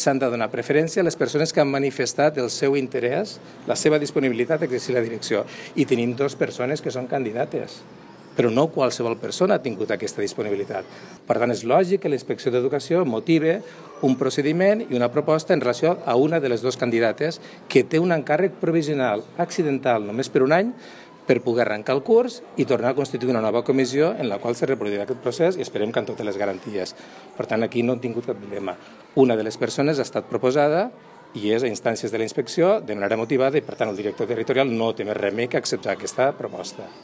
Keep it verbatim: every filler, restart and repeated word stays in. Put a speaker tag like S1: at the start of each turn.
S1: s'han de donar preferència a les persones que han manifestat el seu interès, la seva disponibilitat a exercir la direcció. I tenim dues persones que són candidates, però no qualsevol persona ha tingut aquesta disponibilitat. Per tant, és lògic que la Inspecció d'Educació motive un procediment i una proposta en relació a una de les dues candidates que té un encàrrec provisional accidental només per un any per poder arrencar el curs i tornar a constituir una nova comissió en la qual se reproduirà aquest procés i esperem que amb totes les garanties. Per tant, aquí no hem tingut cap dilema. Una de les persones ha estat proposada i és a instàncies de la inspecció de manera motivada i, per tant, el director territorial no té més remei que acceptar aquesta proposta.